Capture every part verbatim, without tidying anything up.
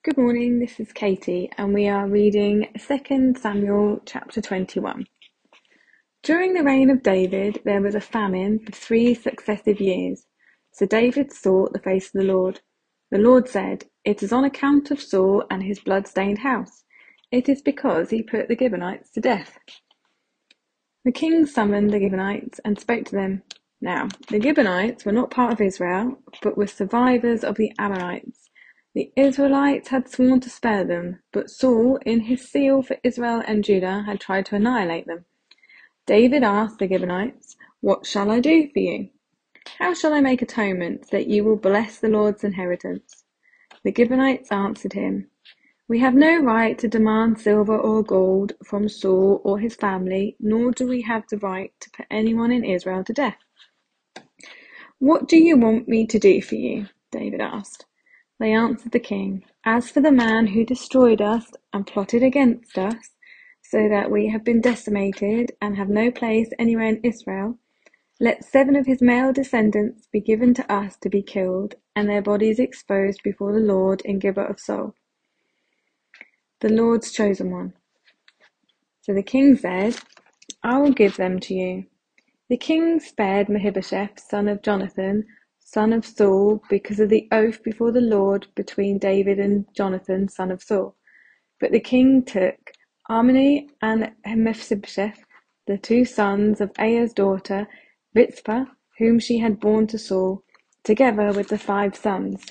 Good morning, this is Katie, and we are reading Second Samuel chapter twenty-one. During the reign of David, there was a famine for three successive years. So David sought the face of the Lord. The Lord said, "It is on account of Saul and his blood-stained house. It is because he put the Gibeonites to death." The king summoned the Gibeonites and spoke to them. Now, the Gibeonites were not part of Israel, but were survivors of the Amorites. The Israelites had sworn to spare them, but Saul, in his zeal for Israel and Judah, had tried to annihilate them. David asked the Gibeonites, "What shall I do for you? How shall I make atonement that you will bless the Lord's inheritance?" The Gibeonites answered him, "We have no right to demand silver or gold from Saul or his family, nor do we have the right to put anyone in Israel to death." "What do you want me to do for you?" David asked. They answered the king, "As for the man who destroyed us and plotted against us, so that we have been decimated and have no place anywhere in Israel, let seven of his male descendants be given to us to be killed, and their bodies exposed before the Lord in Gibeah of Saul, the Lord's chosen one." So the king said, "I will give them to you." The king spared Mephibosheth, son of Jonathan, son of Saul, because of the oath before the Lord between David and Jonathan, son of Saul. But the king took Armoni and Mephibosheth, the two sons of Aiah's daughter, Rizpah, whom she had borne to Saul, together with the five sons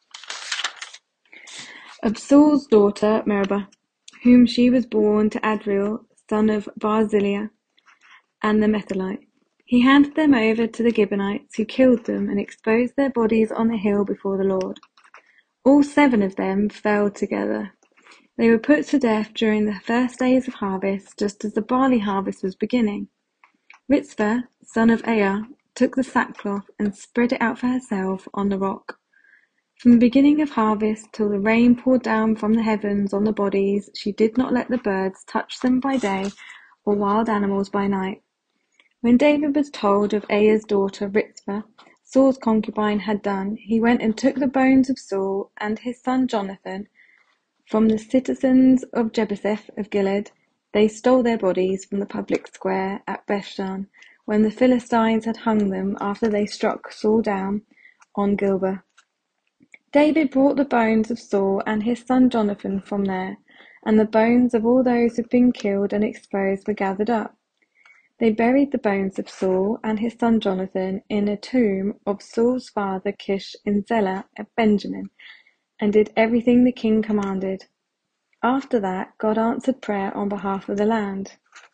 of Saul's daughter Meribah, whom she was born to Adriel, son of Barzillai, and the Metholite. He handed them over to the Gibeonites, who killed them and exposed their bodies on the hill before the Lord. All seven of them fell together. They were put to death during the first days of harvest, just as the barley harvest was beginning. Rizpah, son of Aiah, took the sackcloth and spread it out for herself on the rock. From the beginning of harvest till the rain poured down from the heavens on the bodies, she did not let the birds touch them by day or wild animals by night. When David was told of Aiah's daughter Rizpah, Saul's concubine, had done, he went and took the bones of Saul and his son Jonathan from the citizens of Jebusiah of Gilead. They stole their bodies from the public square at Bethshan, when the Philistines had hung them after they struck Saul down on Gilboa. David brought the bones of Saul and his son Jonathan from there, and the bones of all those who had been killed and exposed were gathered up. They buried the bones of Saul and his son Jonathan in a tomb of Saul's father Kish in Zelah at Benjamin, and did everything the king commanded. After that, God answered prayer on behalf of the land.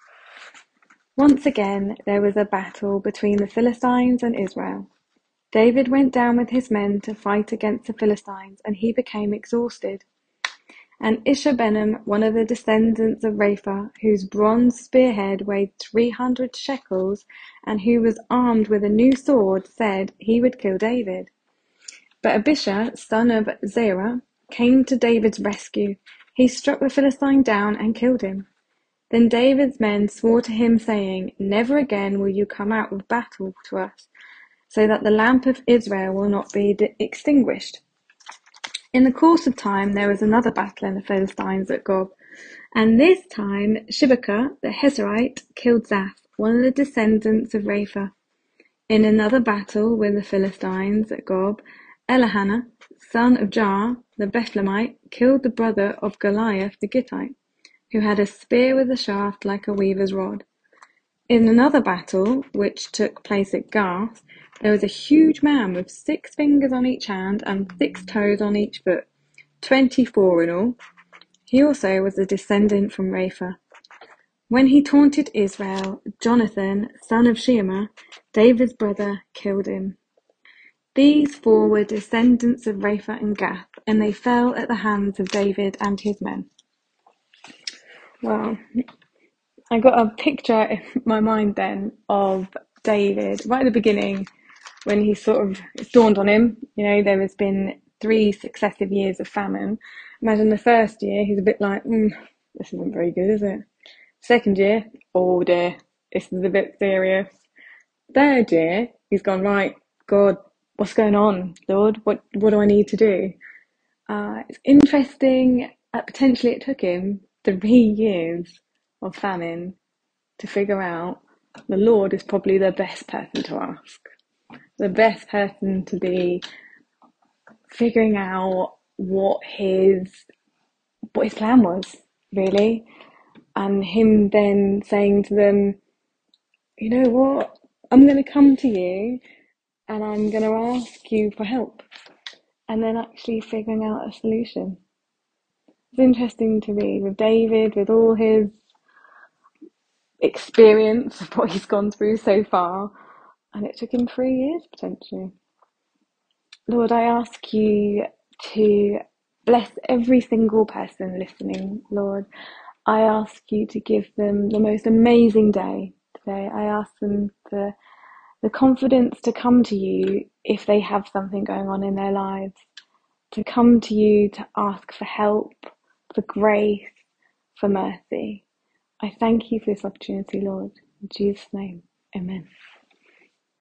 Once again, there was a battle between the Philistines and Israel. David went down with his men to fight against the Philistines, and he became exhausted. And Isha-Benem, one of the descendants of Rapha, whose bronze spearhead weighed three hundred shekels, and who was armed with a new sword, said he would kill David. But Abishai, son of Zerah, came to David's rescue. He struck the Philistine down and killed him. Then David's men swore to him, saying, "Never again will you come out with battle to us, so that the lamp of Israel will not be extinguished." In the course of time, there was another battle in the Philistines at Gob, and this time Shibakah the Hezrite killed Zaph, one of the descendants of Rapha. In another battle with the Philistines at Gob, Elihana, son of Jair the Bethlehemite, killed the brother of Goliath the Gittite, who had a spear with a shaft like a weaver's rod. In another battle, which took place at Gath, there was a huge man with six fingers on each hand and six toes on each foot, twenty-four in all. He also was a descendant from Rapha. When he taunted Israel, Jonathan, son of Shema, David's brother, killed him. These four were descendants of Rapha and Gath, and they fell at the hands of David and his men. Well, I got a picture in my mind then of David right at the beginning, when he sort of, it dawned on him, you know, there has been three successive years of famine. Imagine the first year, he's a bit like, mm, this isn't very good, is it? Second year, oh dear, this is a bit serious. Third year, he's gone, right, God, what's going on, Lord? What what do I need to do? Uh, it's interesting that potentially it took him three years of famine to figure out the Lord is probably the best person to ask, the best person to be figuring out what his what his plan was, really. And him then saying to them, you know what, I'm going to come to you and I'm going to ask you for help, and then actually figuring out a solution. It's interesting to read with David, with all his experience of what he's gone through so far, and it took him three years potentially. Lord, I ask you to bless every single person listening, Lord. I ask you to give them the most amazing day today. I ask them for the confidence to come to you if they have something going on in their lives, to come to you to ask for help, for grace, for mercy. I thank you for this opportunity, Lord. In Jesus' name, amen.